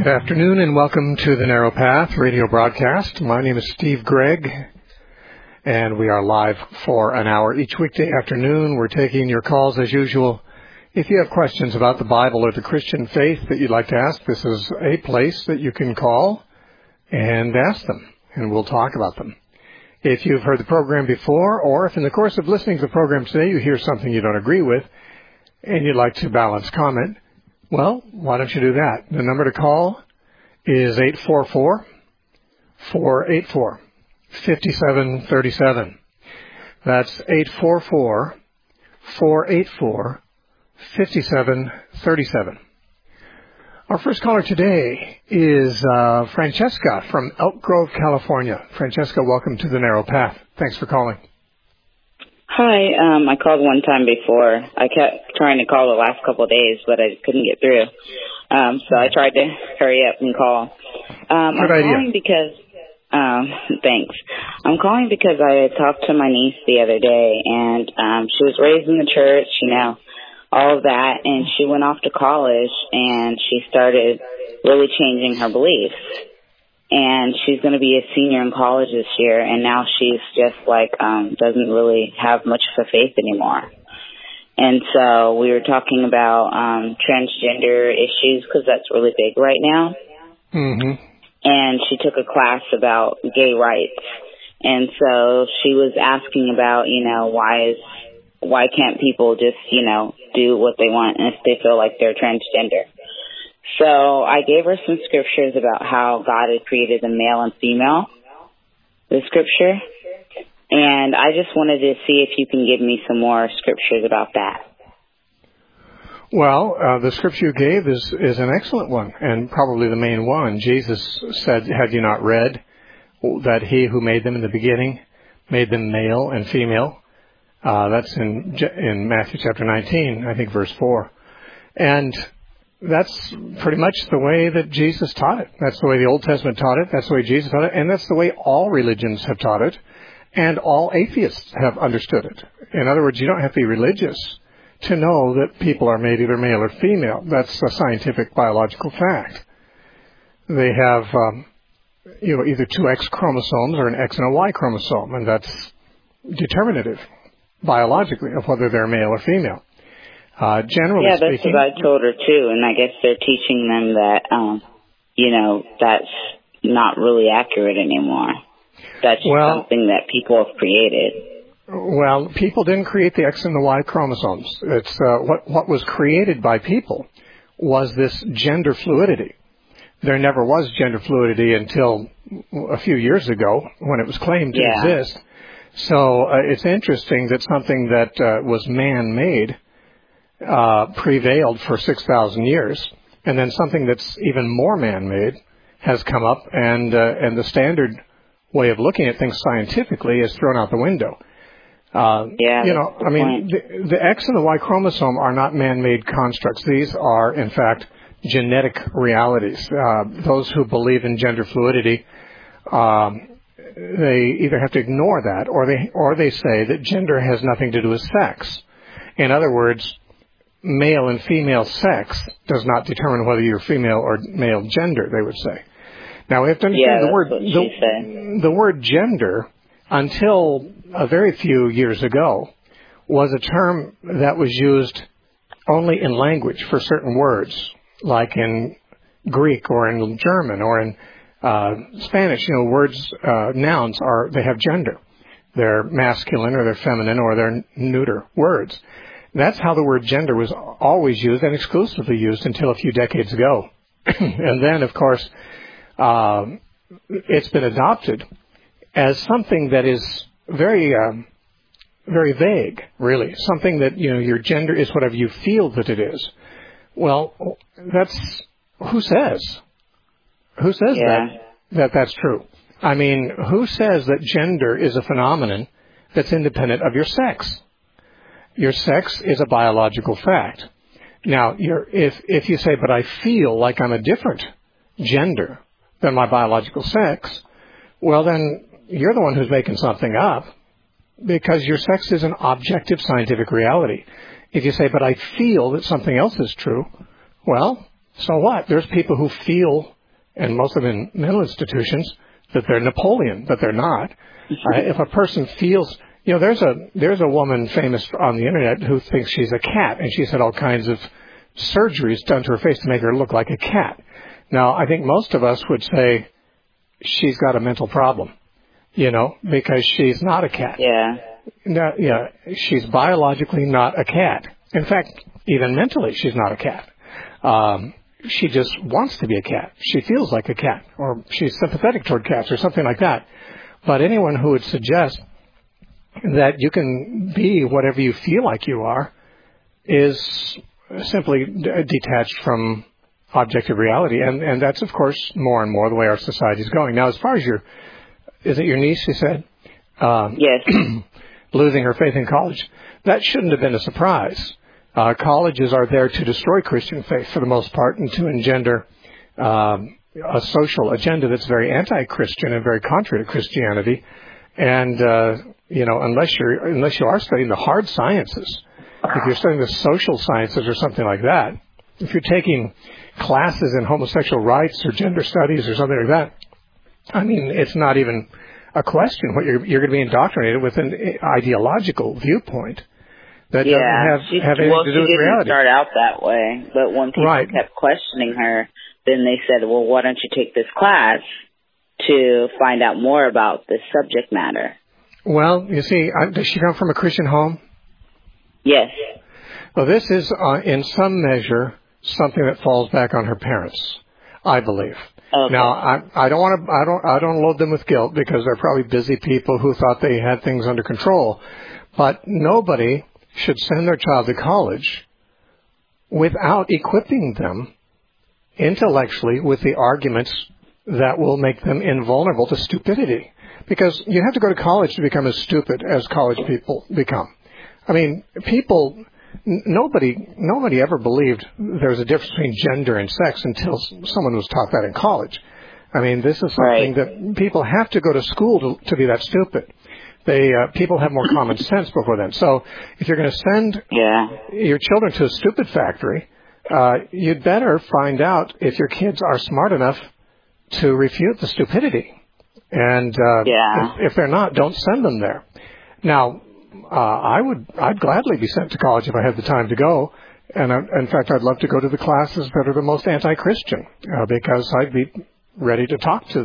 afternoon and welcome to the Narrow Path radio broadcast. My name is Steve Gregg, and we are live for an hour each weekday afternoon. We're taking your calls as usual. If you have questions about the Bible or the Christian faith that you'd like to ask, this is a place that you can call and ask them, and we'll talk about them. If you've heard the program before, or if in the course of listening to the program today you hear something you don't agree with and you'd like to balance comment, well, why don't you do that? The number to call is 844-484-5737. That's 844-484-5737. Our first caller today is Francesca from Elk Grove, California. Francesca, welcome to the Narrow Path. Thanks for calling. Hi, I called one time before. I kept trying to call the last couple of days, but I couldn't get through. So I tried to hurry up and call. I'm calling because, thanks. I'm calling because I had talked to my niece the other day, and she was raised in the church, all of that, and she went off to college, and she started really changing her beliefs. And she's going to be a senior in college this year, and now she's just doesn't really have much of a faith anymore. And so we were talking about transgender issues because that's really big right now. Mm-hmm. And she took a class about gay rights. And so she was asking about, why can't people just, do what they want if they feel like they're transgender? So I gave her some scriptures about how God had created the male and female, the scripture, and I just wanted to see if you can give me some more scriptures about that. Well, the scripture you gave is an excellent one, and probably the main one. Jesus said, have you not read that he who made them in the beginning made them male and female? That's in Matthew chapter 19, I think verse 4. And that's pretty much the way that Jesus taught it. That's the way the Old Testament taught it. That's the way Jesus taught it. And that's the way all religions have taught it. And all atheists have understood it. In other words, you don't have to be religious to know that people are made either male or female. That's a scientific biological fact. They have, either two X chromosomes or an X and a Y chromosome. And that's determinative biologically of whether they're male or female. Generally that's speaking, what I told her too, and I guess they're teaching them that, that's not really accurate anymore. That's something that people have created. Well, people didn't create the X and the Y chromosomes. It's what was created by people was this gender fluidity. There never was gender fluidity until a few years ago when it was claimed to exist. So it's interesting that something that was man-made prevailed for 6,000 years, and then something that's even more man-made has come up, and the standard way of looking at things scientifically is thrown out the window. The X and the Y chromosome are not man-made constructs. These are, in fact, genetic realities. Those who believe in gender fluidity, they either have to ignore that, or they say that gender has nothing to do with sex. In other words, male and female sex does not determine whether you're female or male gender, they would say. Now, we have to understand the word gender, until a very few years ago, was a term that was used only in language for certain words, like in Greek or in German or in Spanish. Words, nouns they have gender. They're masculine or they're feminine or they're neuter words. That's how the word gender was always used and exclusively used until a few decades ago. And then, of course, it's been adopted as something that is very, very vague, really. Something that, your gender is whatever you feel that it is. Well, who says? Who says that's true? I mean, who says that gender is a phenomenon that's independent of your sex? Your sex is a biological fact. Now, if you say, but I feel like I'm a different gender than my biological sex, well, then you're the one who's making something up, because your sex is an objective scientific reality. If you say, but I feel that something else is true, well, so what? There's people who feel and most of them in mental institutions, that they're Napoleon, but they're not. If a person feels, there's a woman famous on the internet who thinks she's a cat, and she's had all kinds of surgeries done to her face to make her look like a cat. Now, I think most of us would say she's got a mental problem, because she's not a cat. Yeah. No, she's biologically not a cat. In fact, even mentally, she's not a cat. She just wants to be a cat. She feels like a cat, or she's sympathetic toward cats, or something like that. But anyone who would suggest that you can be whatever you feel like you are is simply detached from objective reality. And that's, of course, more and more the way our society is going. Now, as far as is it your niece, you said? Yes. Losing her faith in college. That shouldn't have been a surprise. Colleges are there to destroy Christian faith for the most part and to engender a social agenda that's very anti-Christian and very contrary to Christianity. And, unless you are studying the hard sciences, if you're studying the social sciences or something like that, if you're taking classes in homosexual rights or gender studies or something like that, I mean, it's not even a question. What you're going to be indoctrinated with an ideological viewpoint that doesn't have anything to do with reality. She didn't start out that way, but when people kept questioning her, then they said, well, why don't you take this class to find out more about this subject matter? Well, you see, does she come from a Christian home? Yes. Well, this is, in some measure, something that falls back on her parents, I believe. Okay. Now, I don't load them with guilt because they're probably busy people who thought they had things under control. But nobody should send their child to college without equipping them intellectually with the arguments that will make them invulnerable to stupidity. Because you have to go to college to become as stupid as college people become. I mean, nobody ever believed there was a difference between gender and sex until someone was taught that in college. I mean, this is something that people have to go to school to be that stupid. People have more common sense before then. So if you're going to send your children to a stupid factory, you'd better find out if your kids are smart enough to refute the stupidity. And if they're not, don't send them there. Now, I'd gladly be sent to college if I had the time to go. And in fact, I'd love to go to the classes that are the most anti-Christian, because I'd be ready to talk to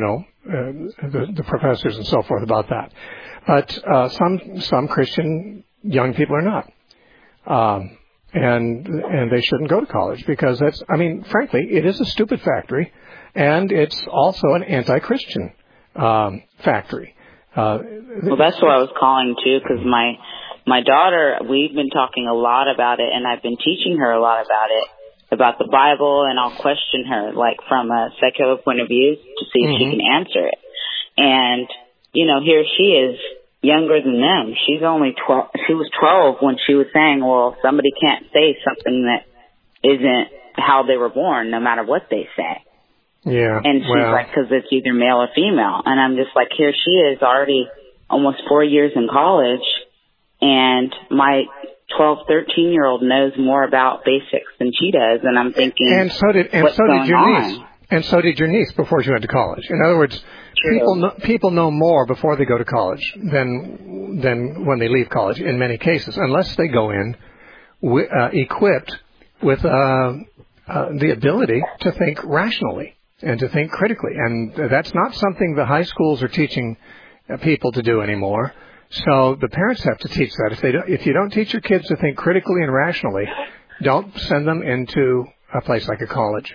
the professors and so forth about that. But some Christian young people are not, and they shouldn't go to college because frankly, it is a stupid factory, and it's also an anti-Christian factory. Well, that's what I was calling too, because my daughter, we've been talking a lot about it, and I've been teaching her a lot about it, about the Bible, and I'll question her, like, from a secular point of view to see if she can answer it. And, here she is, younger than them. She's only 12. She was 12 when she was saying, well, somebody can't say something that isn't how they were born, no matter what they say. Yeah. And she's like, because it's either male or female. And I'm just like, here she is already almost 4 years in college, and my 12, 13-year-old knows more about basics than she does. And I'm thinking, and so did your niece. And so did your niece before she went to college. In other words, people know more before they go to college than when they leave college in many cases, unless they go in equipped with the ability to think rationally and to think critically. And that's not something the high schools are teaching people to do anymore. So the parents have to teach that. If you don't teach your kids to think critically and rationally, don't send them into a place like a college.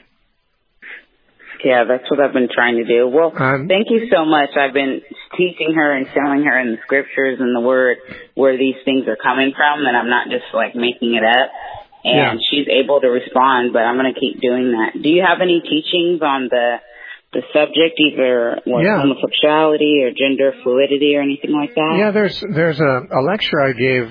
Yeah, that's what I've been trying to do. Well, thank you so much. I've been teaching her and showing her in the scriptures and the Word where these things are coming from, and I'm not just, like, making it up. And she's able to respond, but I'm going to keep doing that. Do you have any teachings on the subject, either homosexuality or gender fluidity or anything like that? Yeah, there's a lecture I gave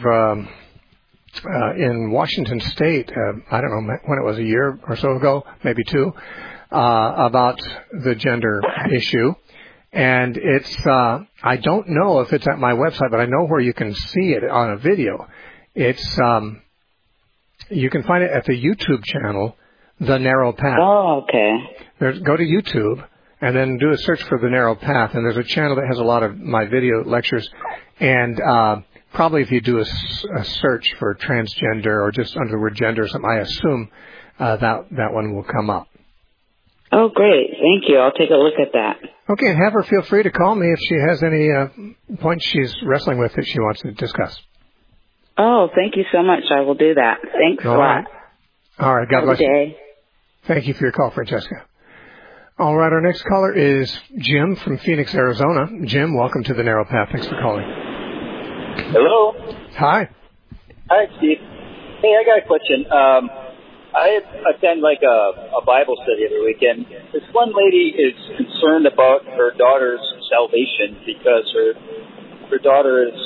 in Washington State, I don't know when it was, a year or so ago, maybe two, about the gender issue. And it's, I don't know if it's at my website, but I know where you can see it on a video. It's, you can find it at the YouTube channel, The Narrow Path. Oh, okay. Go to YouTube and then do a search for The Narrow Path, and there's a channel that has a lot of my video lectures, and probably if you do a search for transgender or just under the word gender or something, I assume that one will come up. Oh, great. Thank you. I'll take a look at that. Okay, and have her feel free to call me if she has any points she's wrestling with that she wants to discuss. Oh, thank you so much. I will do that. Thanks a lot. All right. God bless you. Thank you for your call, Francesca. All right, our next caller is Jim from Phoenix, Arizona. Jim, welcome to The Narrow Path. Thanks for calling. Hello. Hi. Hi, Steve. Hey, I got a question. I attend like a Bible study every weekend. This one lady is concerned about her daughter's salvation because her daughter is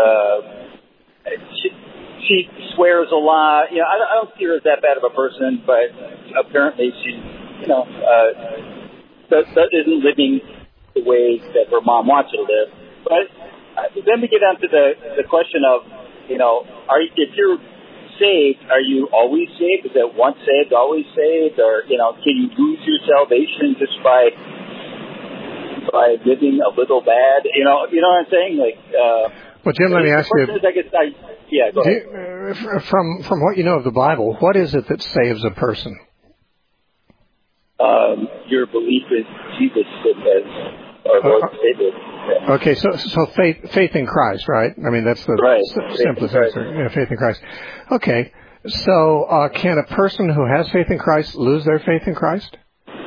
she swears a lot. You know, I don't see her as that bad of a person, but apparently she, isn't living the way that her mom wants her to live. But then we get down to the question of, if you're saved, are you always saved? Is it once saved, always saved? Or, can you lose your salvation just by living a little bad? You know what I'm saying? Well, Jim, let me ask you. Go ahead. From what you know of the Bible, what is it that saves a person? Your belief in Jesus as our Lord and Savior. Yeah. Okay, so faith in Christ, right? I mean, that's the simplest answer. Yeah, faith in Christ. Okay, so can a person who has faith in Christ lose their faith in Christ?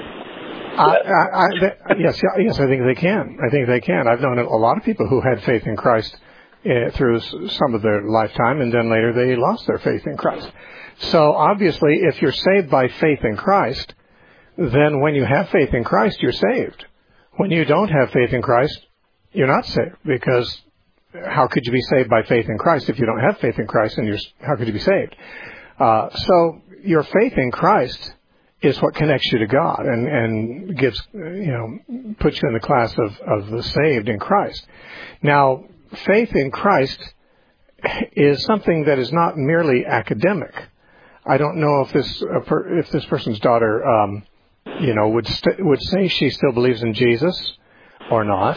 Yes, I think they can. I think they can. I've known a lot of people who had faith in Christ through some of their lifetime, and then later they lost their faith in Christ. So obviously, if you're saved by faith in Christ, then when you have faith in Christ, you're saved. When you don't have faith in Christ, you're not saved, because how could you be saved by faith in Christ if you don't have faith in Christ, and how could you be saved? So your faith in Christ is what connects you to God and gives, puts you in the class of the saved in Christ. Now, faith in Christ is something that is not merely academic. I don't know if this person's daughter, would say she still believes in Jesus or not.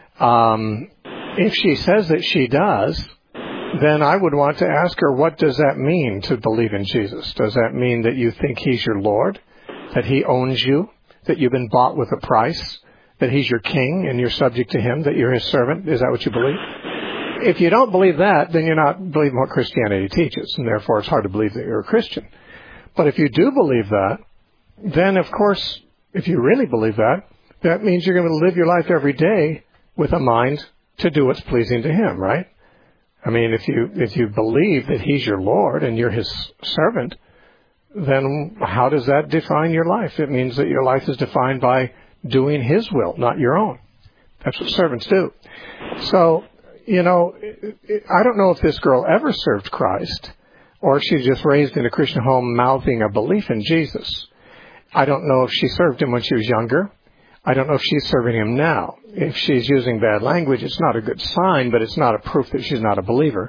If she says that she does, then I would want to ask her, what does that mean to believe in Jesus? Does that mean that you think He's your Lord, that He owns you, that you've been bought with a price, that He's your king and you're subject to Him, that you're His servant? Is that what you believe? If you don't believe that, then you're not believing what Christianity teaches, and therefore it's hard to believe that you're a Christian. But if you do believe that, then of course, if you really believe that, that means you're going to live your life every day with a mind to do what's pleasing to Him, right? I mean, if you believe that He's your Lord and you're His servant, then how does that define your life? It means that your life is defined by doing His will, not your own. That's what servants do. So, I don't know if this girl ever served Christ, or if she's just raised in a Christian home mouthing a belief in Jesus. I don't know if she served Him when she was younger. I don't know if she's serving Him now. If she's using bad language, it's not a good sign, but it's not a proof that she's not a believer.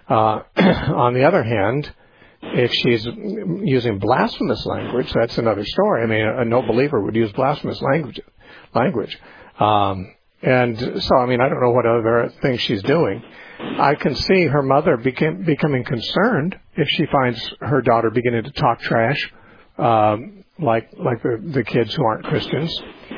On the other hand, if she's using blasphemous language, that's another story. I mean, a no believer would use blasphemous language. And so, I mean, I don't know what other things she's doing. I can see her mother becoming concerned if she finds her daughter beginning to talk trash, like the kids who aren't Christians.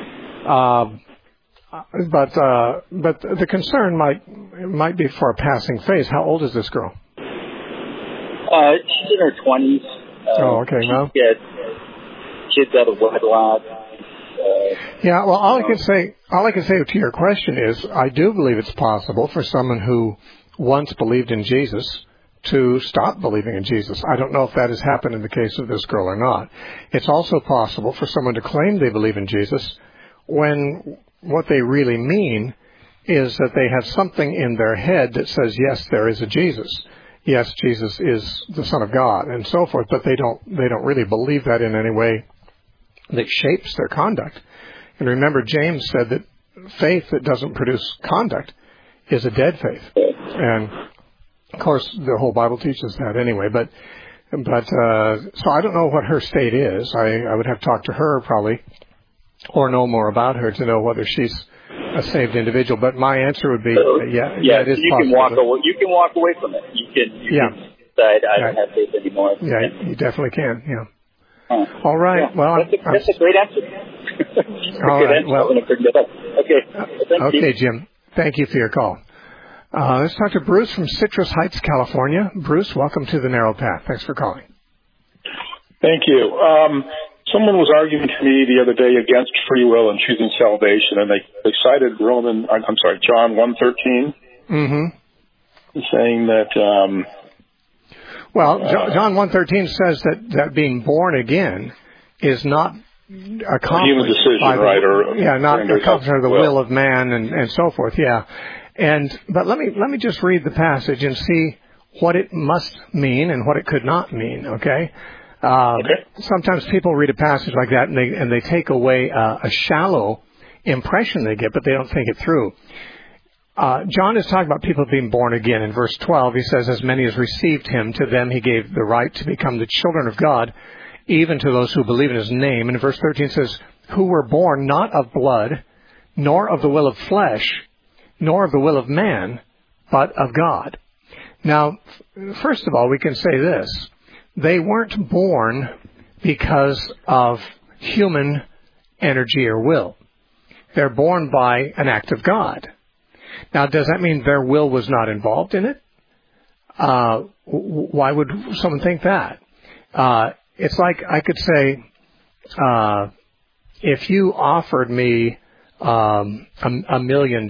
But the concern might be for a passing phase. How old is this girl? She's in her 20s. Okay. Well, she had kids out of wedlock. Yeah. Well, all I can say to your question is, I do believe it's possible for someone who once believed in Jesus to stop believing in Jesus. I don't know if that has happened in the case of this girl or not. It's also possible for someone to claim they believe in Jesus when what they really mean is that they have something in their head that says, yes, there is a Jesus. Yes, Jesus is the Son of God, and so forth, but they don't really believe that in any way that shapes their conduct. And remember, James said that faith that doesn't produce conduct is a dead faith. And of course, the whole Bible teaches that anyway, but But so I don't know what her state is. I would have to talk to her probably, or know more about her to know whether she's a saved individual. But my answer would be, yeah, it is possible. You can walk away from it. You can decide I don't have faith anymore. Yeah, you definitely can. Yeah. All right. Yeah. Well, that's a great answer. All right. Well, okay, Jim. Thank you for your call. Let's talk to Bruce from Citrus Heights, California. Bruce, welcome to the Narrow Path. Thanks for calling. Thank you. Someone was arguing to me the other day against free will and choosing salvation, and they cited John 1:13, saying that. John 1:13 says that being born again is not accomplished human decision, by not accomplished by the will of man and so forth. Yeah. But let me just read the passage and see what it must mean and what it could not mean. Okay. Sometimes people read a passage like that and they take away a shallow impression they get, but they don't think it through. John is talking about people being born again. In verse 12, he says, "As many as received him, to them he gave the right to become the children of God, even to those who believe in his name." And verse 13 says, "Who were born not of blood, nor of the will of flesh, nor of the will of man, but of God." Now, first of all, we can say this. They weren't born because of human energy or will. They're born by an act of God. Now, does that mean their will was not involved in it? Why would someone think that? It's like I could say, if you offered me $1 million,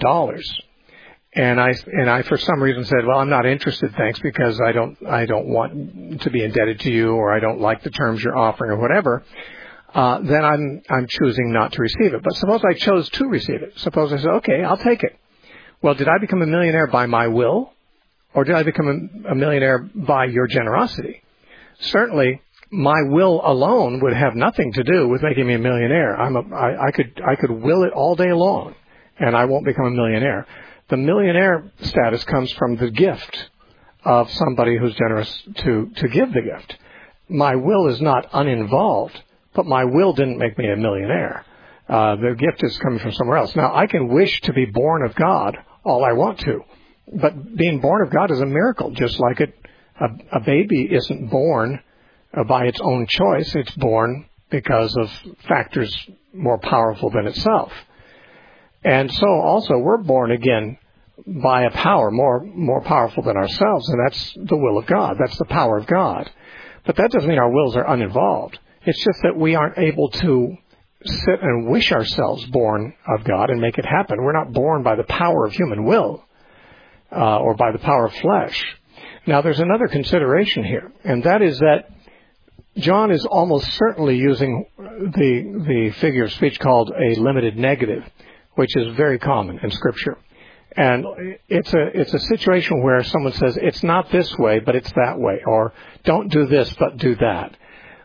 and I for some reason said, well, I'm not interested, thanks, because I don't want to be indebted to you, or I don't like the terms you're offering, or whatever, then I'm choosing not to receive it. But suppose I chose to receive it. Suppose I said, okay, I'll take it. Well, did I become a millionaire by my will, or did I become a millionaire by your generosity? Certainly, my will alone would have nothing to do with making me a millionaire. I could will it all day long, and I won't become a millionaire. The millionaire status comes from the gift of somebody who's generous to give the gift. My will is not uninvolved, but my will didn't make me a millionaire. The gift is coming from somewhere else. Now, I can wish to be born of God all I want to, but being born of God is a miracle, just like a baby isn't born by its own choice. It's born because of factors more powerful than itself. And so also we're born again by a power more powerful than ourselves, and that's the will of God. That's the power of God. But that doesn't mean our wills are uninvolved. It's just that we aren't able to sit and wish ourselves born of God and make it happen. We're not born by the power of human will or by the power of flesh. Now, there's another consideration here, and that is that John is almost certainly using the figure of speech called a limited negative, which is very common in Scripture. And it's a situation where someone says, it's not this way, but it's that way, or don't do this, but do that.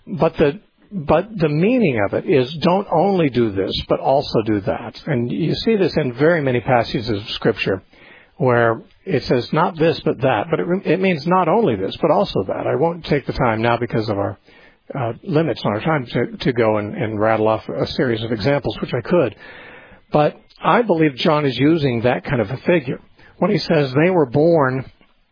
But the meaning of it is don't only do this, but also do that. And you see this in very many passages of Scripture where it says not this, but that. But it means not only this, but also that. I won't take the time now because of our limits on our time to go and rattle off a series of examples, which I could. But I believe John is using that kind of a figure when he says they were born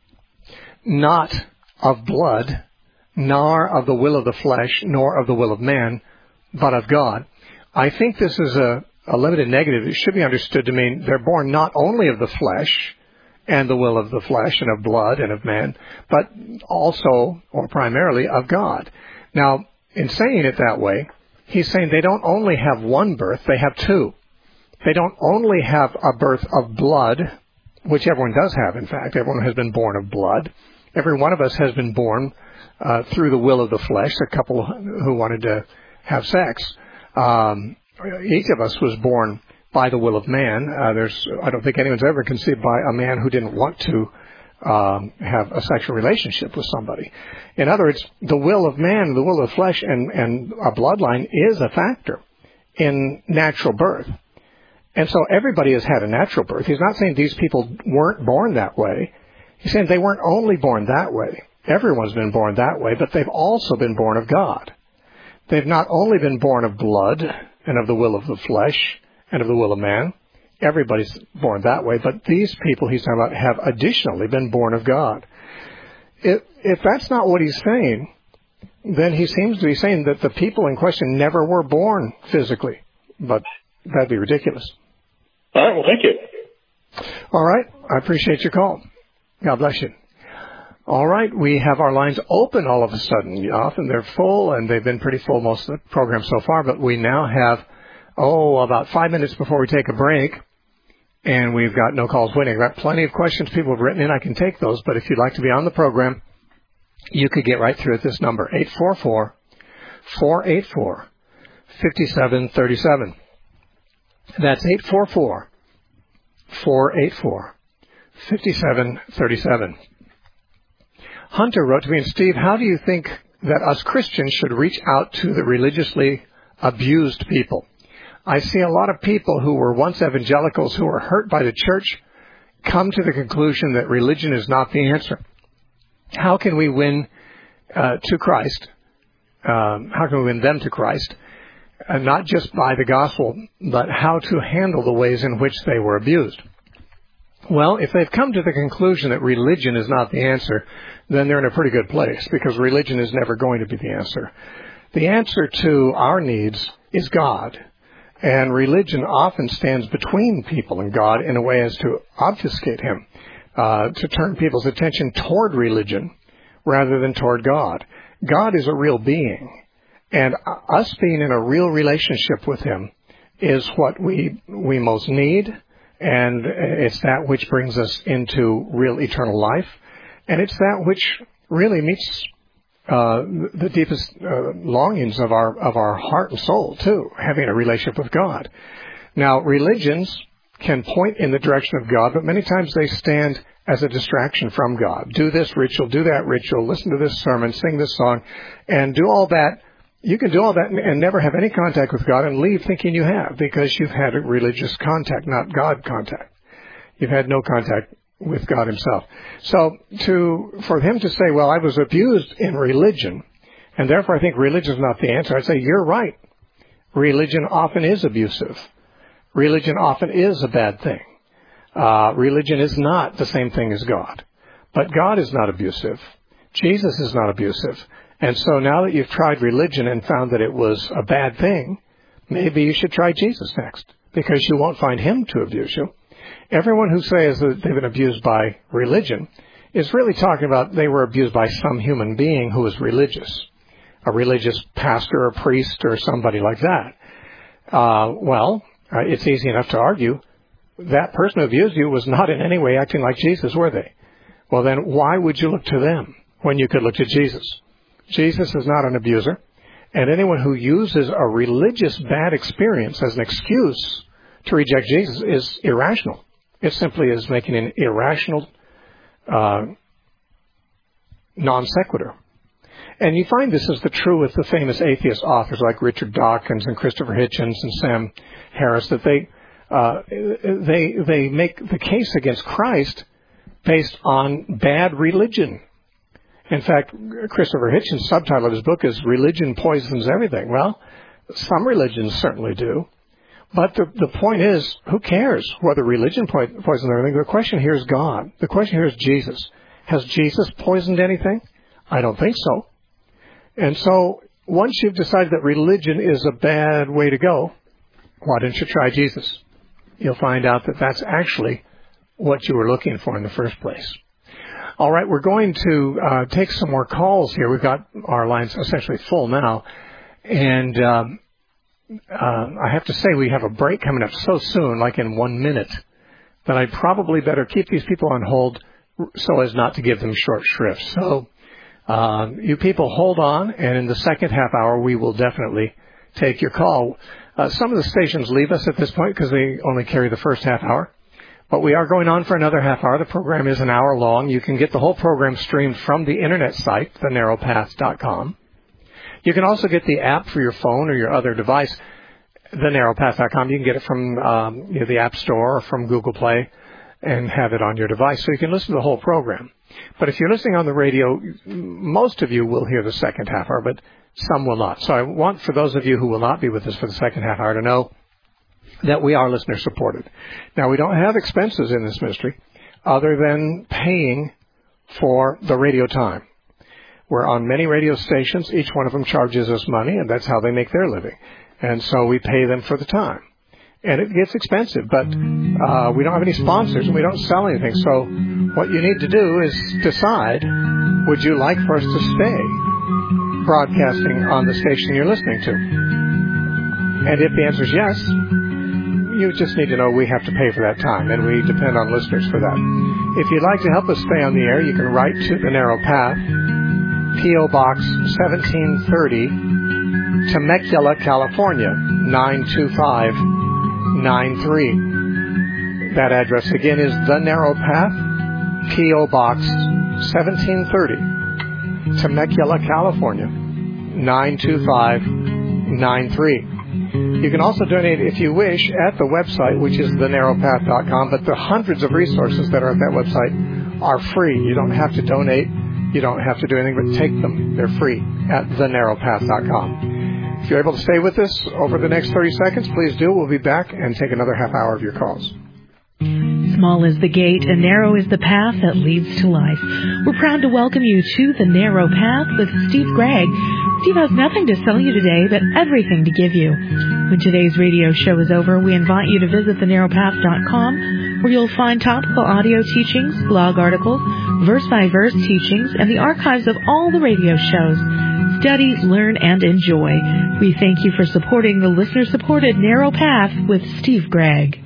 not of blood, nor of the will of the flesh, nor of the will of man, but of God. I think this is a limited negative. It should be understood to mean they're born not only of the flesh and the will of the flesh and of blood and of man, but also, or primarily, of God. Now, in saying it that way, he's saying they don't only have one birth, they have two. They don't only have a birth of blood, which everyone does have, in fact. Everyone has been born of blood. Every one of us has been born through the will of the flesh, a couple who wanted to have sex. Each of us was born by the will of man. I don't think anyone's ever conceived by a man who didn't want to have a sexual relationship with somebody. In other words, the will of man, the will of the flesh, and a bloodline is a factor in natural birth. And so everybody has had a natural birth. He's not saying these people weren't born that way. He's saying they weren't only born that way. Everyone's been born that way, but they've also been born of God. They've not only been born of blood and of the will of the flesh and of the will of man. Everybody's born that way, but these people he's talking about have additionally been born of God. If that's not what he's saying, then he seems to be saying that the people in question never were born physically. But that'd be ridiculous. All right, well, thank you. All right, I appreciate your call. God bless you. All right, we have our lines open all of a sudden. Often they're full, and they've been pretty full most of the program so far, but we now have, about 5 minutes before we take a break, and we've got no calls waiting. I've got plenty of questions people have written in. I can take those, but if you'd like to be on the program, you could get right through at this number, 844-484-5737. That's 844-484-5737. Hunter wrote to me, and Steve, how do you think that us Christians should reach out to the religiously abused people? I see a lot of people who were once evangelicals who were hurt by the church come to the conclusion that religion is not the answer. How can we win to Christ? How can we win them to Christ? Not just by the gospel, but how to handle the ways in which they were abused. Well, if they've come to the conclusion that religion is not the answer, then they're in a pretty good place, because religion is never going to be the answer. The answer to our needs is God. And religion often stands between people and God in a way as to obfuscate him, to turn people's attention toward religion rather than toward God. God is a real being, and us being in a real relationship with him is what we most need, and it's that which brings us into real eternal life, and it's that which really meets the deepest longings of our heart and soul, too, having a relationship with God. Now, religions can point in the direction of God, but many times they stand as a distraction from God. Do this ritual, do that ritual, listen to this sermon, sing this song, and do all that. You can do all that and never have any contact with God and leave thinking you have, because you've had a religious contact, not God contact. You've had no contact with God himself. So for him to say, well, I was abused in religion, and therefore I think religion is not the answer, I'd say, you're right. Religion often is abusive. Religion often is a bad thing. Religion is not the same thing as God. But God is not abusive. Jesus is not abusive. And so now that you've tried religion and found that it was a bad thing, maybe you should try Jesus next, because you won't find him to abuse you. Everyone who says that they've been abused by religion is really talking about they were abused by some human being who was religious, a religious pastor or priest or somebody like that. It's easy enough to argue that person who abused you was not in any way acting like Jesus, were they? Well, then why would you look to them when you could look to Jesus? Jesus is not an abuser, and anyone who uses a religious bad experience as an excuse to reject Jesus is irrational. It simply is making an irrational non sequitur. And you find this is the true with the famous atheist authors like Richard Dawkins and Christopher Hitchens and Sam Harris, that they make the case against Christ based on bad religion. In fact, Christopher Hitchens' subtitle of his book is "Religion Poisons Everything." Well, some religions certainly do. But the point is, who cares whether religion poisons everything? The question here is God. The question here is Jesus. Has Jesus poisoned anything? I don't think so. And so once you've decided that religion is a bad way to go, why don't you try Jesus? You'll find out that that's actually what you were looking for in the first place. All right, we're going to take some more calls here. We've got our lines essentially full now. And I have to say we have a break coming up so soon, like in 1 minute, that I'd probably better keep these people on hold so as not to give them short shrift. So you people hold on, and in the second half hour we will definitely take your call. Some of the stations leave us at this point because they only carry the first half hour. But we are going on for another half hour. The program is an hour long. You can get the whole program streamed from the internet site, thenarrowpath.com. You can also get the app for your phone or your other device, thenarrowpath.com. You can get it from the App Store or from Google Play. and have it on your device so you can listen to the whole program. But if you're listening on the radio, most of you will hear the second half hour, but some will not. So I want for those of you who will not be with us for the second half hour to know that we are listener supported. Now, we don't have expenses in this ministry other than paying for the radio time. We're on many radio stations. Each one of them charges us money, and that's how they make their living. And so we pay them for the time. And it gets expensive, but we don't have any sponsors, and we don't sell anything. So what you need to do is decide, would you like for us to stay broadcasting on the station you're listening to? And if the answer is yes, you just need to know we have to pay for that time, and we depend on listeners for that. If you'd like to help us stay on the air, you can write to The Narrow Path, P.O. Box 1730, Temecula, California, 92593. That address again is The Narrow Path, P.O. Box 1730, Temecula, California, 92593. You can also donate, if you wish, at the website, which is thenarrowpath.com, but the hundreds of resources that are at that website are free. You don't have to donate. You don't have to do anything but take them. They're free at thenarrowpath.com. If you're able to stay with us over the next 30 seconds, please do. We'll be back and take another half hour of your calls. Small is the gate and narrow is the path that leads to life. We're proud to welcome you to The Narrow Path with Steve Gregg. Steve has nothing to sell you today, but everything to give you. When today's radio show is over, we invite you to visit thenarrowpath.com, where you'll find topical audio teachings, blog articles, verse-by-verse teachings, and the archives of all the radio shows. Study, learn, and enjoy. We thank you for supporting the listener-supported Narrow Path with Steve Gregg.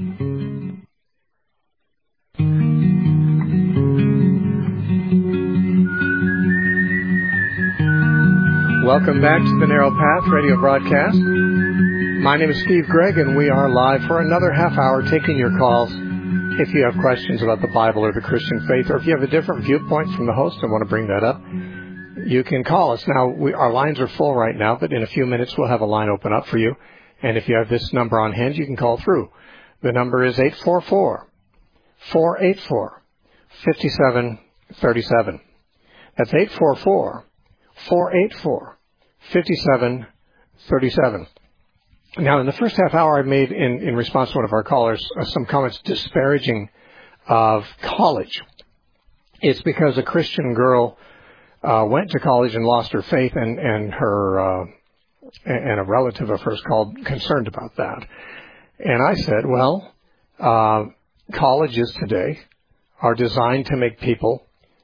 Welcome back to the Narrow Path radio broadcast. My name is Steve Gregg, and we are live for another half hour taking your calls. If you have questions about the Bible or the Christian faith, or if you have a different viewpoint from the host and want to bring that up, you can call us. Now, our lines are full right now, but in a few minutes we'll have a line open up for you. And if you have this number on hand, you can call through. The number is 844-484-5737. That's 844-484-5737. Now, in the first half hour, I made, in response to one of our callers, some comments disparaging of college. It's because a Christian girl went to college and lost her faith, and a relative of hers called concerned about that. And I said, well, colleges today are designed to make people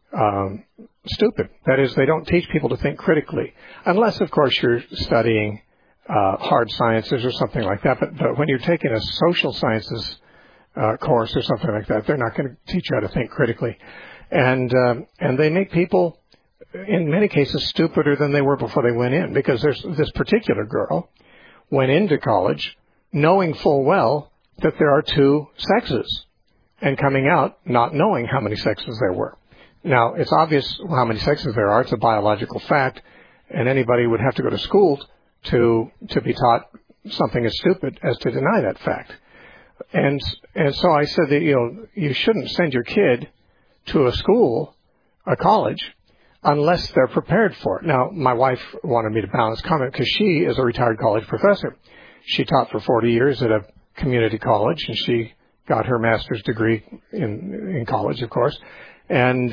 stupid. That is, they don't teach people to think critically, unless, of course, you're studying hard sciences or something like that. But when you're taking a social sciences course or something like that, they're not going to teach you how to think critically. And they make people, in many cases, stupider than they were before they went in, because there's this particular girl went into college knowing full well that there are two sexes, and coming out not knowing how many sexes there were. Now, it's obvious how many sexes there are. It's a biological fact, and anybody would have to go to school to be taught something as stupid as to deny that fact. And so I said that, you shouldn't send your kid to a school, a college, unless they're prepared for it. Now, my wife wanted me to balance comment because she is a retired college professor. She taught for 40 years at a community college, and she got her master's degree in college, of course. And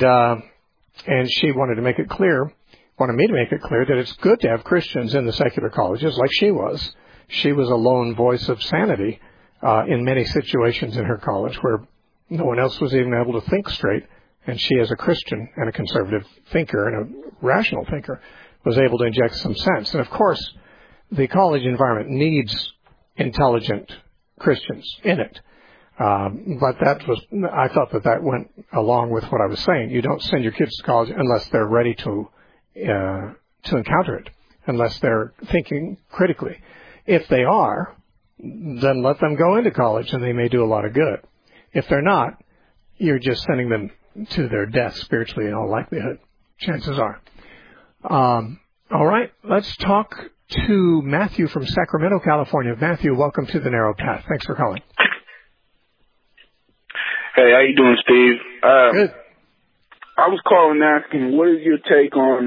she wanted me to make it clear that it's good to have Christians in the secular colleges like she was. She was a lone voice of sanity in many situations in her college where no one else was even able to think straight. And she, as a Christian and a conservative thinker and a rational thinker, was able to inject some sense. And, of course, the college environment needs intelligent Christians in it. But I thought that went along with what I was saying. You don't send your kids to college unless they're ready to encounter it, unless they're thinking critically. If they are, then let them go into college and they may do a lot of good. If they're not, you're just sending them to their death spiritually in all likelihood. Chances are. All right, let's talk to Matthew from Sacramento, California. Matthew, welcome to the Narrow Path. Thanks for calling. Hey, how you doing, Steve? Good. I was calling asking, what is your take on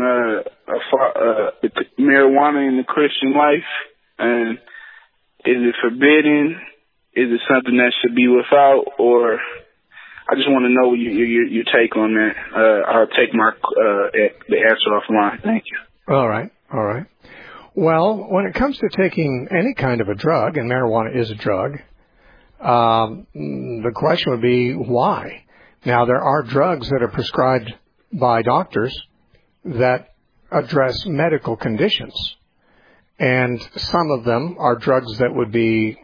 marijuana in the Christian life? And is it forbidden? Is it something that should be without? Or I just want to know your take on that. I'll take the answer offline. Thank you. All right. Well, when it comes to taking any kind of a drug, and marijuana is a drug, the question would be why? Now, there are drugs that are prescribed by doctors that address medical conditions, and some of them are drugs that would be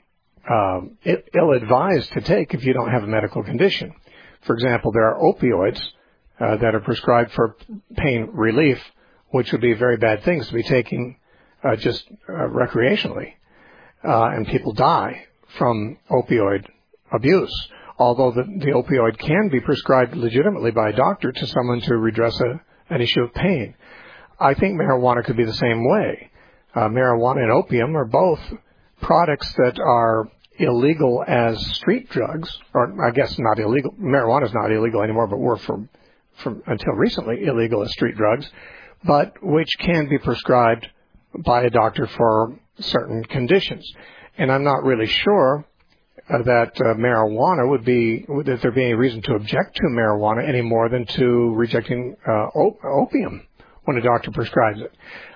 ill-advised to take if you don't have a medical condition. For example, there are opioids that are prescribed for pain relief, which would be very bad things to be taking just recreationally, and people die from opioid abuse, although the opioid can be prescribed legitimately by a doctor to someone to redress an issue of pain. I think marijuana could be the same way. Marijuana and opium are both products that are illegal as street drugs, or I guess not illegal. Marijuana is not illegal anymore, but were from until recently illegal as street drugs, but which can be prescribed by a doctor for certain conditions. And I'm not really sure that marijuana that there'd be any reason to object to marijuana any more than to rejecting opium when a doctor prescribes it.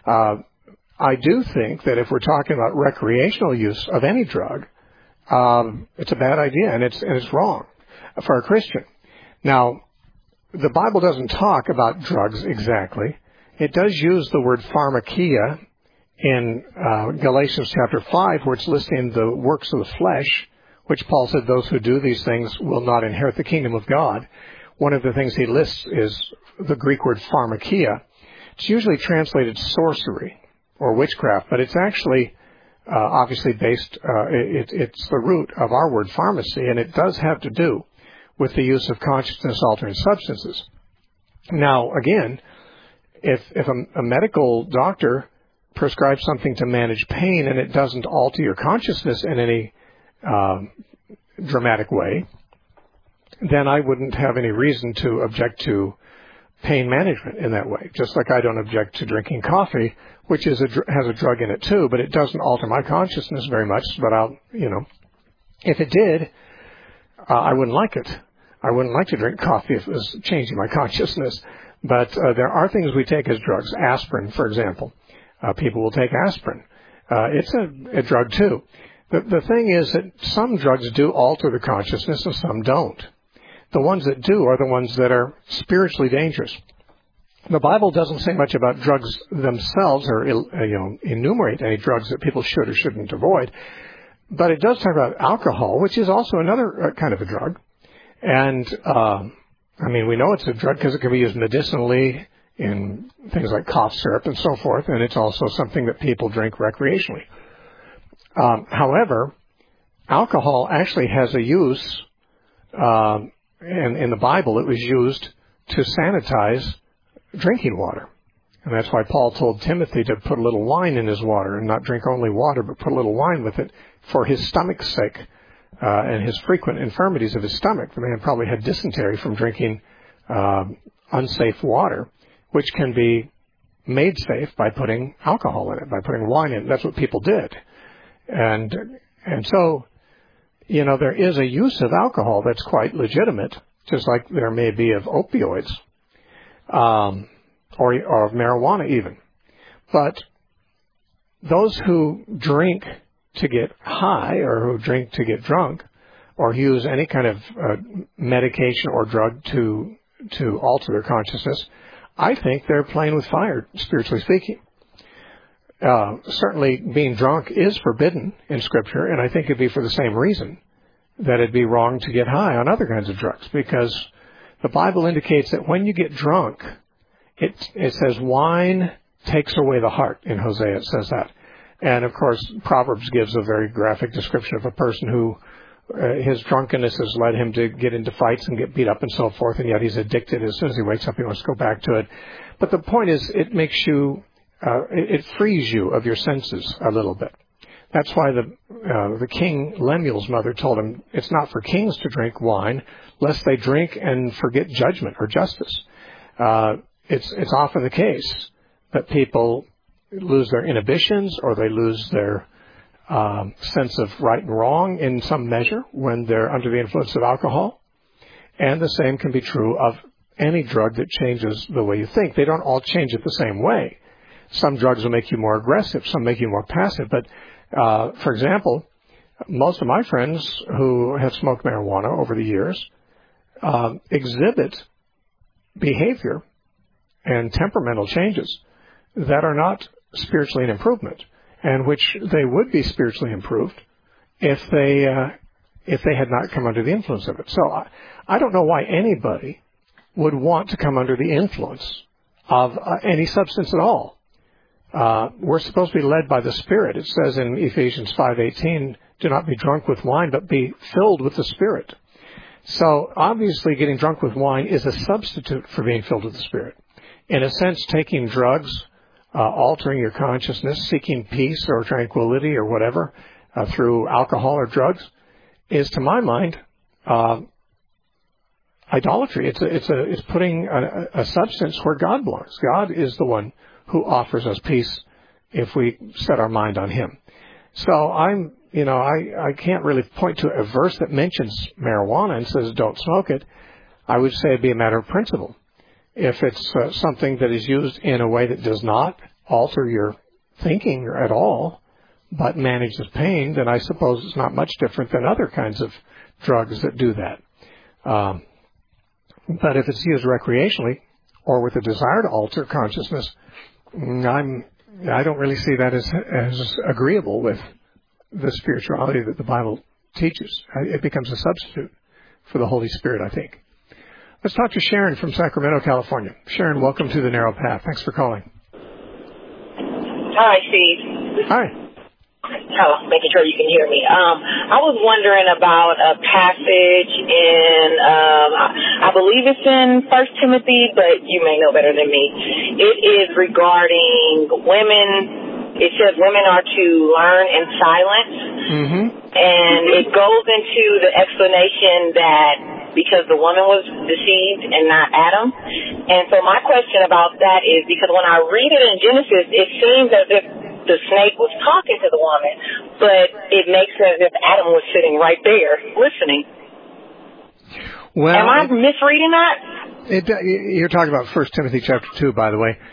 I do think that if we're talking about recreational use of any drug, it's a bad idea, and it's wrong for a Christian. Now, the Bible doesn't talk about drugs exactly. It does use the word pharmakia in Galatians chapter 5, where it's listing the works of the flesh, which Paul said those who do these things will not inherit the kingdom of God. One of the things he lists is the Greek word pharmakia. It's usually translated sorcery or witchcraft, but it's actually obviously based, it's the root of our word pharmacy, and it does have to do with the use of consciousness-altering substances. Now, again, if a medical doctor prescribes something to manage pain and it doesn't alter your consciousness in any dramatic way, then I wouldn't have any reason to object to pain management in that way. Just like I don't object to drinking coffee, which has a drug in it too, but it doesn't alter my consciousness very much. But if it did, I wouldn't like it. I wouldn't like to drink coffee if it was changing my consciousness. But there are things we take as drugs. Aspirin, for example. People will take aspirin. It's a drug too. The thing is that some drugs do alter the consciousness and some don't. The ones that do are the ones that are spiritually dangerous. The Bible doesn't say much about drugs themselves or enumerate any drugs that people should or shouldn't avoid, but it does talk about alcohol, which is also another kind of a drug. And we know it's a drug because it can be used medicinally in things like cough syrup and so forth, and it's also something that people drink recreationally. However, alcohol actually has a use, and in the Bible it was used to sanitize drinking water. And that's why Paul told Timothy to put a little wine in his water and not drink only water, but put a little wine with it for his stomach's sake and his frequent infirmities of his stomach. The man probably had dysentery from drinking unsafe water, which can be made safe by putting alcohol in it, by putting wine in it. That's what people did. And so, there is a use of alcohol that's quite legitimate, just like there may be of opioids, or of marijuana even. But those who drink to get high or who drink to get drunk or use any kind of medication or drug to alter their consciousness, I think they're playing with fire, spiritually speaking. Certainly being drunk is forbidden in Scripture, and I think it'd be for the same reason that it'd be wrong to get high on other kinds of drugs, because the Bible indicates that when you get drunk, it says wine takes away the heart. In Hosea it says that. And of course, Proverbs gives a very graphic description of a person who his drunkenness has led him to get into fights and get beat up and so forth, and yet he's addicted. As soon as he wakes up, he wants to go back to it. But the point is, it makes you, it frees you of your senses a little bit. That's why the king Lemuel's mother told him it's not for kings to drink wine, lest they drink and forget judgment or justice. It's often the case that people lose their inhibitions or they lose their sense of right and wrong in some measure when they're under the influence of alcohol. And the same can be true of any drug that changes the way you think. They don't all change it the same way. Some drugs will make you more aggressive, some make you more passive. But, for example, most of my friends who have smoked marijuana over the years exhibit behavior and temperamental changes that are not spiritually an improvement, and which they would be spiritually improved if they had not come under the influence of it. So I don't know why anybody would want to come under the influence of any substance at all. We're supposed to be led by the Spirit. It says in Ephesians 5:18, do not be drunk with wine, but be filled with the Spirit. So obviously getting drunk with wine is a substitute for being filled with the Spirit. In a sense, taking drugs, altering your consciousness, seeking peace or tranquility or whatever through alcohol or drugs is, to my mind, idolatry. It's putting a substance where God belongs. God is the one who offers us peace if we set our mind on Him. So I can't really point to a verse that mentions marijuana and says don't smoke it. I would say it'd be a matter of principle. If it's something that is used in a way that does not alter your thinking at all, but manages pain, then I suppose it's not much different than other kinds of drugs that do that. But if it's used recreationally or with a desire to alter consciousness, I don't really see that as agreeable with the spirituality that the Bible teaches. It becomes a substitute for the Holy Spirit, I think. Let's talk to Sharon from Sacramento, California. Sharon, welcome to The Narrow Path. Thanks for calling. Hi, Steve. Hi. Oh, making sure you can hear me. I was wondering about a passage in, I believe it's in 1 Timothy, but you may know better than me. It is regarding women. It says women are to learn in silence. Mm-hmm. And it goes into the explanation that because the woman was deceived and not Adam. And so my question about that is because when I read it in Genesis, it seems as if the snake was talking to the woman, but it makes it as if Adam was sitting right there listening. Well, am I misreading that? You're talking about 1 Timothy chapter 2, by the way.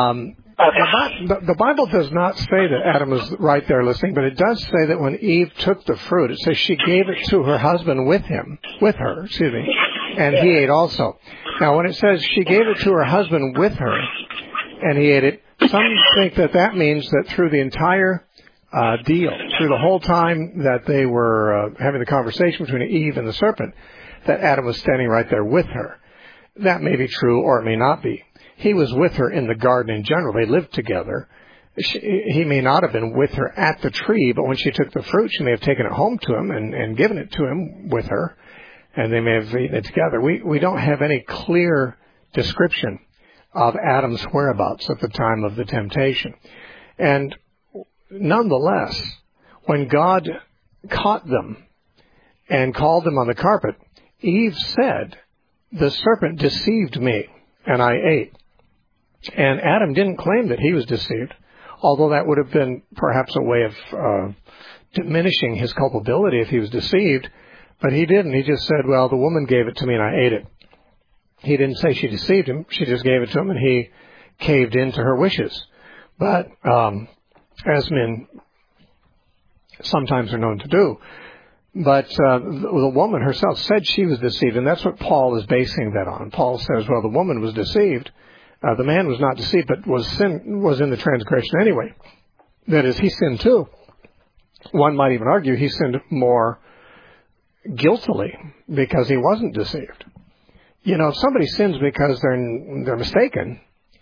Okay. The Bible does not say that Adam was right there listening, but it does say that when Eve took the fruit, it says she gave it to her husband with her, and he ate also. Now, when it says she gave it to her husband with her, and he ate it, some think that means that through the entire deal, through the whole time that they were having the conversation between Eve and the serpent, that Adam was standing right there with her. That may be true, or it may not be. He was with her in the garden in general. They lived together. He may not have been with her at the tree, but when she took the fruit, she may have taken it home to him and given it to him with her, and they may have eaten it together. We don't have any clear description of Adam's whereabouts at the time of the temptation. And nonetheless, when God caught them and called them on the carpet, Eve said, "The serpent deceived me, and I ate." And Adam didn't claim that he was deceived, although that would have been perhaps a way of diminishing his culpability if he was deceived. But he didn't. He just said, well, the woman gave it to me and I ate it. He didn't say she deceived him. She just gave it to him and he caved into her wishes. But as men sometimes are known to do. But the woman herself said she was deceived, and that's what Paul is basing that on. Paul says, well, the woman was deceived. The man was not deceived, but was in the transgression anyway. That is, he sinned too. One might even argue he sinned more guiltily because he wasn't deceived. You know, if somebody sins because they're mistaken,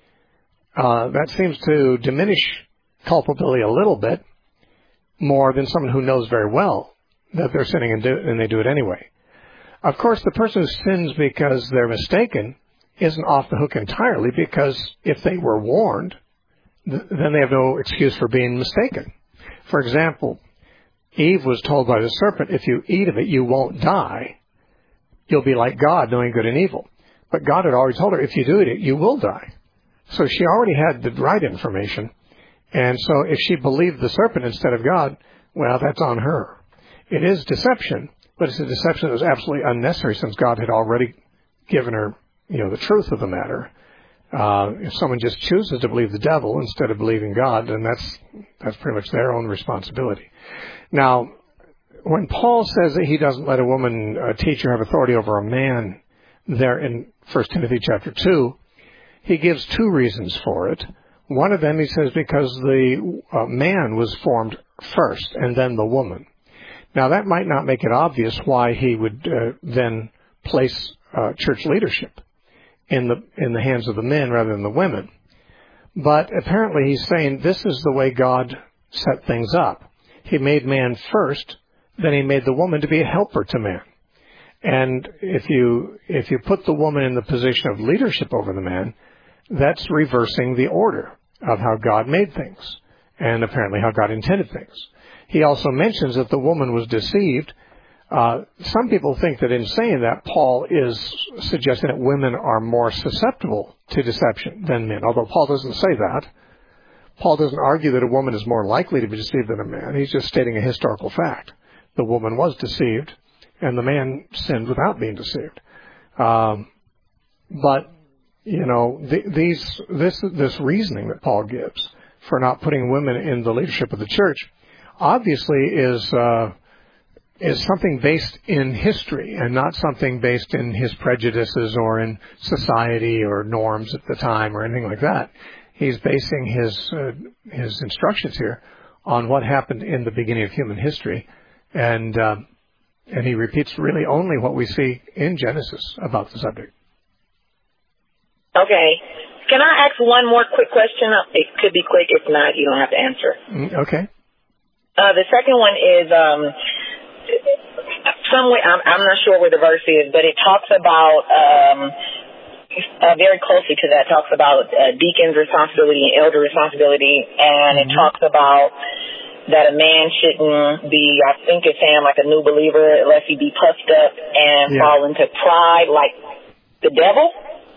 that seems to diminish culpability a little bit more than someone who knows very well that they're sinning and they do it anyway. Of course, the person who sins because they're mistaken isn't off the hook entirely, because if they were warned, then they have no excuse for being mistaken. For example, Eve was told by the serpent, if you eat of it, you won't die. You'll be like God, knowing good and evil. But God had already told her, if you do it, you will die. So she already had the right information. And so if she believed the serpent instead of God, well, that's on her. It is deception, but it's a deception that was absolutely unnecessary since God had already given her, the truth of the matter. If someone just chooses to believe the devil instead of believing God, then that's pretty much their own responsibility. Now, when Paul says that he doesn't let a woman teach or have authority over a man there in 1 Timothy chapter 2, he gives two reasons for it. One of them, he says, because the man was formed first and then the woman. Now, that might not make it obvious why he would then place church leadership in the hands of the men rather than the women. But apparently he's saying this is the way God set things up. He made man first, then he made the woman to be a helper to man. And if you put the woman in the position of leadership over the man, that's reversing the order of how God made things and apparently how God intended things. He also mentions that the woman was deceived. Some people think that in saying that, Paul is suggesting that women are more susceptible to deception than men, although Paul doesn't say that. Paul doesn't argue that a woman is more likely to be deceived than a man. He's just stating a historical fact. The woman was deceived, and the man sinned without being deceived. But this reasoning that Paul gives for not putting women in the leadership of the church obviously is something based in history and not something based in his prejudices or in society or norms at the time or anything like that. He's basing his instructions here on what happened in the beginning of human history, and he repeats really only what we see in Genesis about the subject. Okay. Can I ask one more quick question? It could be quick. If not, you don't have to answer. Okay. The second one is I'm not sure where the verse is, but it talks about very closely to that, talks about deacon's responsibility and elder responsibility, and it talks about that a man shouldn't be, I think it's saying like a new believer, unless he be puffed up and fall into pride like the devil.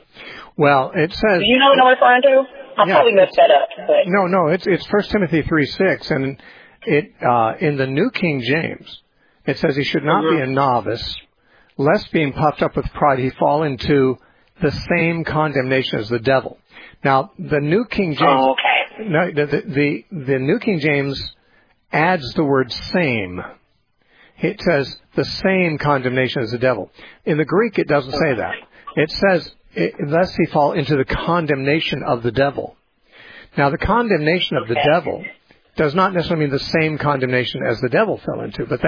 Well, it says... Do you know what I'm referring to? I'll probably mess that up. But. No, it's 1 Timothy 3:6, and it in the New King James, it says he should not be a novice, lest being puffed up with pride he fall into the same condemnation as the devil. Now, the New King James... Oh, okay. No, the New King James adds the word same. It says the same condemnation as the devil. In the Greek, it doesn't say that. It says, lest he fall into the condemnation of the devil. Now, the condemnation of the devil does not necessarily mean the same condemnation as the devil fell into, but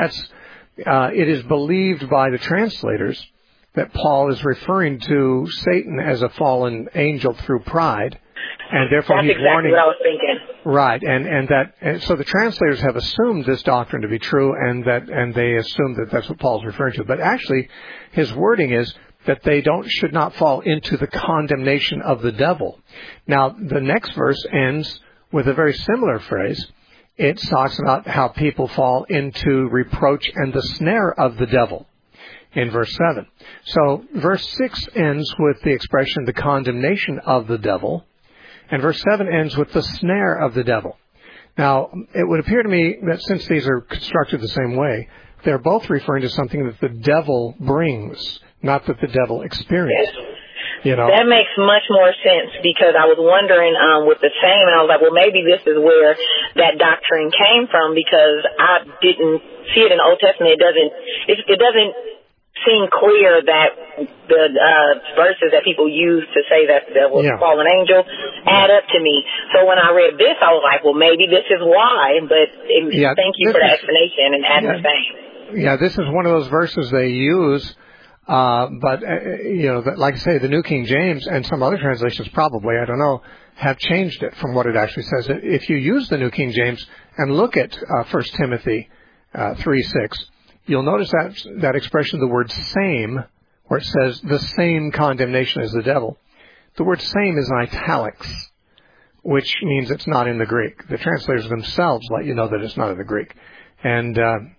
it is believed by the translators that Paul is referring to Satan as a fallen angel through pride, and therefore that's he's exactly warning. What I was thinking. Right, and so the translators have assumed this doctrine to be true, and they assume that that's what Paul's referring to. But actually, his wording is that they should not fall into the condemnation of the devil. Now, the next verse ends with a very similar phrase. It talks about how people fall into reproach and the snare of the devil in verse 7. So verse 6 ends with the expression the condemnation of the devil, and verse 7 ends with the snare of the devil. Now, it would appear to me that since these are constructed the same way, they're both referring to something that the devil brings, not that the devil experiences. Yes. That makes much more sense, because I was wondering with the same, and I was like, well, maybe this is where that doctrine came from, because I didn't see it in the Old Testament. It doesn't seem clear that the verses that people use to say that there was a fallen angel add up to me. So when I read this, I was like, well, maybe this is why. But thank you for the explanation and adding the same. Yeah, this is one of those verses they use. But like I say, the New King James and some other translations probably, I don't know, have changed it from what it actually says. If you use the New King James and look at 1 Timothy 3:6, you'll notice that expression, the word same, where it says the same condemnation as the devil. The word same is in italics, which means it's not in the Greek. The translators themselves let you know that it's not in the Greek. and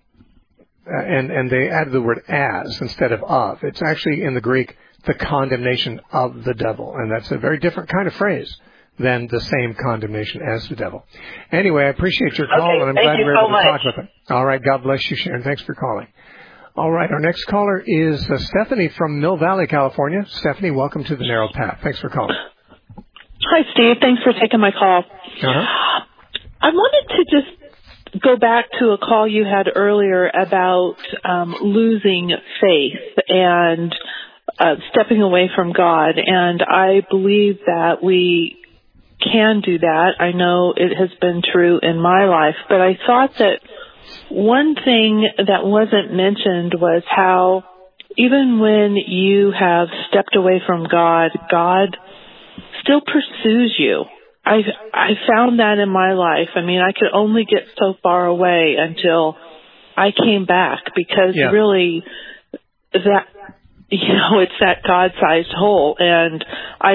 they added the word as instead of. It's actually in the Greek the condemnation of the devil, and that's a very different kind of phrase than the same condemnation as the devil. Anyway, I appreciate your call, and I'm glad we're able to talk with it. All right, God bless you, Sharon. Thanks for calling. All right, our next caller is Stephanie from Mill Valley, California. Stephanie, welcome to the Narrow Path. Thanks for calling. Hi, Steve. Thanks for taking my call. Uh-huh. I wanted to just go back to a call you had earlier about losing faith and stepping away from God. And I believe that we can do that. I know it has been true in my life. But I thought that one thing that wasn't mentioned was how even when you have stepped away from God, God still pursues you. I found that in my life. I mean, I could only get so far away until I came back, because really that, it's that God-sized hole. And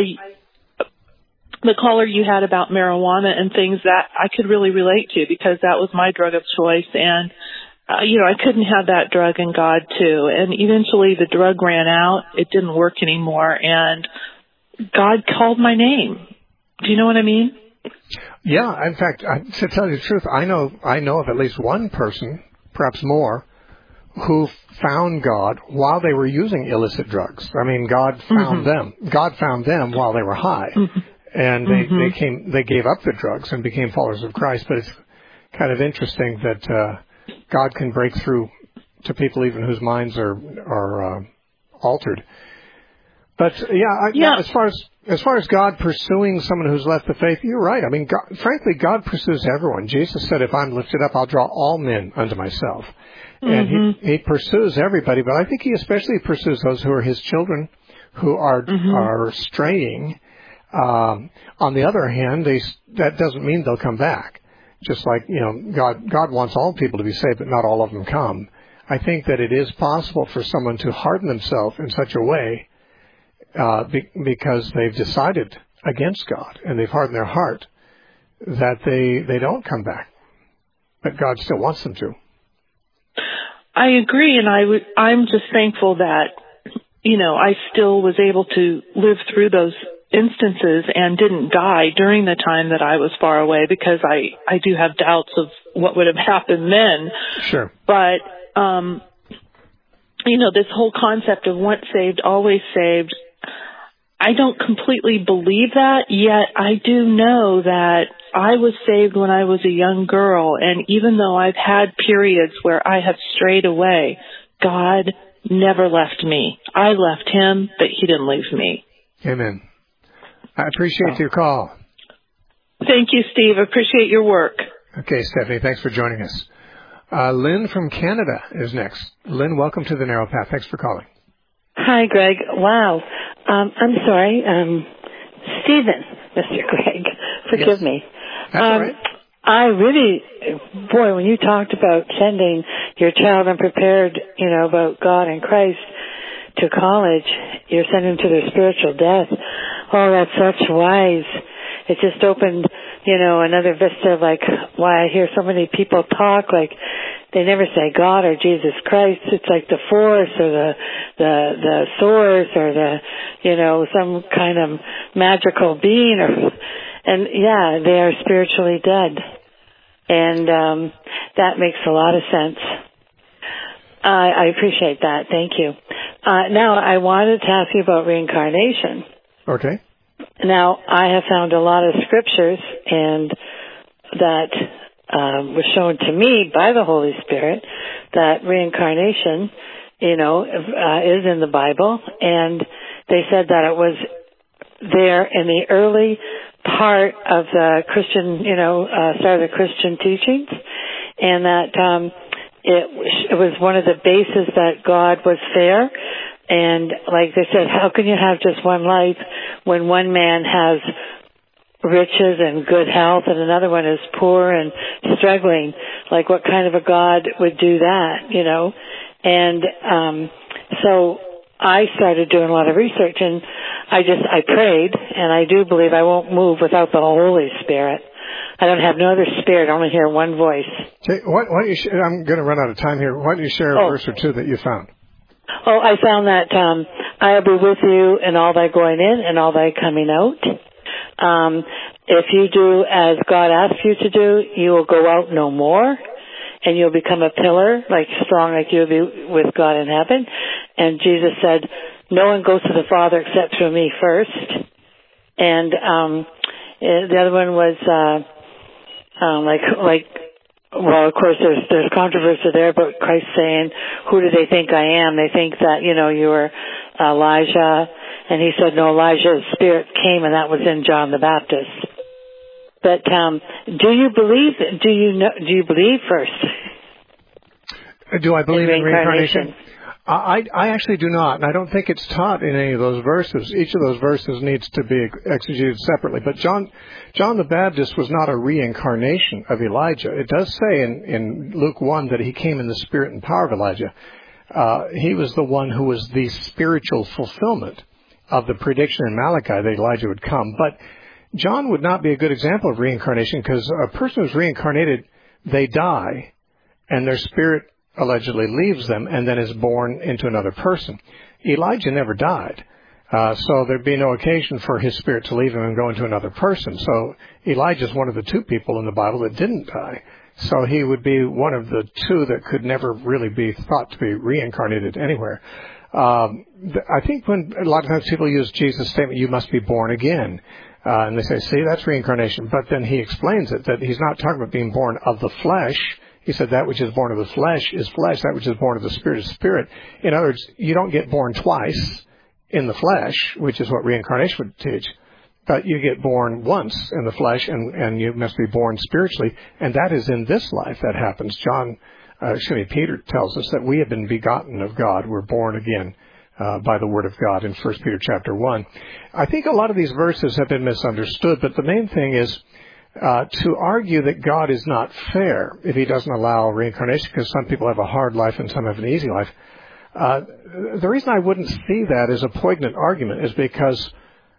the caller you had about marijuana and things, that I could really relate to, because that was my drug of choice. And, I couldn't have that drug and God too. And eventually the drug ran out. It didn't work anymore. And God called my name. Do you know what I mean? Yeah. In fact, to tell you the truth, I know of at least one person, perhaps more, who found God while they were using illicit drugs. I mean, God found them. God found them while they were high. And they gave up the drugs and became followers of Christ. But it's kind of interesting that God can break through to people even whose minds are altered. But as far as God pursuing someone who's left the faith, you're right. I mean, frankly, God pursues everyone. Jesus said, "If I'm lifted up, I'll draw all men unto myself." And he pursues everybody, but I think he especially pursues those who are his children, who are straying. On the other hand, that doesn't mean they'll come back. Just like, God wants all people to be saved, but not all of them come. I think that it is possible for someone to harden themselves in such a way because they've decided against God and they've hardened their heart that they don't come back. But God still wants them to. I agree, and I'm just thankful that, I still was able to live through those instances and didn't die during the time that I was far away, because I do have doubts of what would have happened then. Sure. But, this whole concept of once saved, always saved, I don't completely believe that, yet I do know that I was saved when I was a young girl, and even though I've had periods where I have strayed away, God never left me. I left him, but he didn't leave me. Amen. I appreciate your call. Thank you, Steve. I appreciate your work. Okay, Stephanie, thanks for joining us. Lynn from Canada is next. Lynn, welcome to the Narrow Path. Thanks for calling. Hi, Greg. Wow. I'm sorry. Stephen, Mr. Greg. Forgive me. That's all right. I really, when you talked about sending your child unprepared, about God and Christ to college, you're sending them to their spiritual death. Oh, that's such wise. It just opened, another vista of why I hear so many people talk they never say God or Jesus Christ. It's like the force or the source or some kind of magical being they are spiritually dead. And that makes a lot of sense. I appreciate that. Thank you. Now, I wanted to ask you about reincarnation. Okay. Now, I have found a lot of scriptures, and that was shown to me by the Holy Spirit that reincarnation, is in the Bible, and they said that it was there in the early part of the Christian, start of the Christian teachings, and that it was one of the bases that God was fair. And like they said, how can you have just one life when one man has riches and good health and another one is poor and struggling? Like, what kind of a God would do that, And so I started doing a lot of research, and I prayed, and I do believe I won't move without the Holy Spirit. I don't have no other spirit. I only hear one voice. Okay, why don't you I'm going to run out of time here. Why don't you share a verse or two that you found? Oh, I found that I'll be with you in all thy going in and all thy coming out. If you do as God asks you to do, you will go out no more, and you'll become a pillar, strong like you'll be with God in heaven. And Jesus said, no one goes to the Father except through me first. And the other one was well, of course, there's controversy there, but Christ saying, who do they think I am? They think that, you were Elijah. And he said, no, Elijah's spirit came, and that was in John the Baptist. But do you believe first? Do I believe in reincarnation? I actually do not, and I don't think it's taught in any of those verses. Each of those verses needs to be exegeted separately. But John the Baptist was not a reincarnation of Elijah. It does say in Luke 1 that he came in the spirit and power of Elijah. He was the one who was the spiritual fulfillment of the prediction in Malachi that Elijah would come. But John would not be a good example of reincarnation, because a person who's reincarnated, they die, and their spirit allegedly leaves them and then is born into another person. Elijah never died, so there'd be no occasion for his spirit to leave him and go into another person. So Elijah's one of the two people in the Bible that didn't die. So he would be one of the two that could never really be thought to be reincarnated anywhere. I think when a lot of times people use Jesus' statement, you must be born again, and they say, see, that's reincarnation. But then he explains it, that he's not talking about being born of the flesh. He said that which is born of the flesh is flesh, that which is born of the spirit is spirit. In other words, you don't get born twice in the flesh, which is what reincarnation would teach, but you get born once in the flesh, and you must be born spiritually, and that is in this life that happens. Peter tells us that we have been begotten of God. We're born again by the word of God in 1 Peter chapter 1. I think a lot of these verses have been misunderstood, but the main thing is to argue that God is not fair if he doesn't allow reincarnation, because some people have a hard life and some have an easy life. The reason I wouldn't see that as a poignant argument is because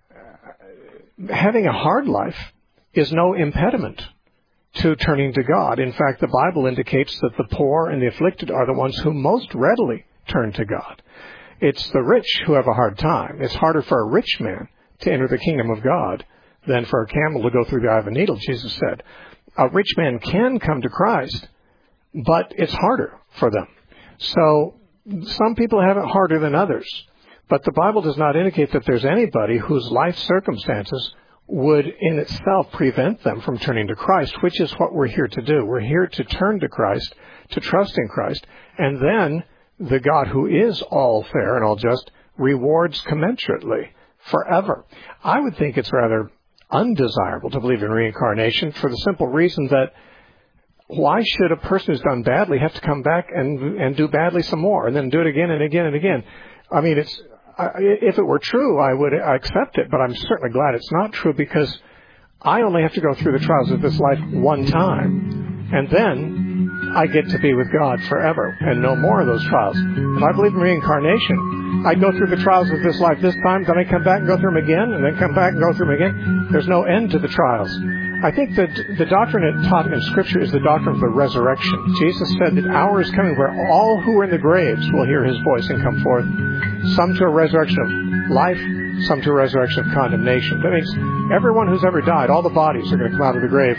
having a hard life is no impediment to turning to God. In fact, the Bible indicates that the poor and the afflicted are the ones who most readily turn to God. It's the rich who have a hard time. It's harder for a rich man to enter the kingdom of God than for a camel to go through the eye of a needle, Jesus said. A rich man can come to Christ, but it's harder for them. So some people have it harder than others. But the Bible does not indicate that there's anybody whose life circumstances would in itself prevent them from turning to Christ, which is what we're here to do. We're here to turn to Christ, to trust in Christ, and then the God who is all fair and all just rewards commensurately forever. I would think it's rather undesirable to believe in reincarnation for the simple reason that why should a person who's done badly have to come back and do badly some more and then do it again and again and again? I mean, if it were true, I would accept it, but I'm certainly glad it's not true, because I only have to go through the trials of this life one time, and then I get to be with God forever and no more of those trials. If I believe in reincarnation, I'd go through the trials of this life this time, then I come back and go through them again, and then come back and go through them again. There's no end to the trials. I think that the doctrine it taught in Scripture is the doctrine of the resurrection. Jesus said that hour is coming where all who are in the graves will hear his voice and come forth, some to a resurrection of life, some to a resurrection of condemnation. That means everyone who's ever died, all the bodies are going to come out of the grave,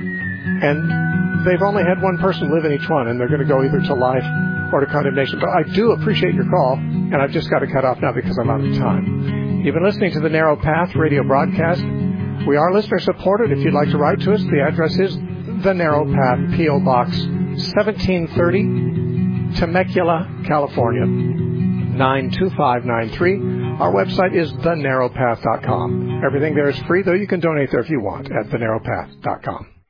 and they've only had one person live in each one, and they're going to go either to life or to condemnation. But I do appreciate your call, and I've just got to cut off now because I'm out of time. You've been listening to the Narrow Path radio broadcast. We are listener-supported. If you'd like to write to us, the address is The Narrow Path, P.O. Box 1730, Temecula, California, 92593. Our website is thenarrowpath.com. Everything there is free, though you can donate there if you want at thenarrowpath.com.